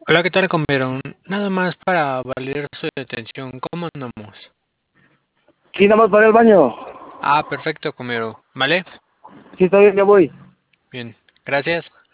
Hola, ¿qué tal, comieron? Nada más para validar su detención. ¿Cómo andamos? Sí, nada más para el baño. Ah, perfecto, comieron. ¿Vale? Sí, está bien, ya voy. Bien, gracias.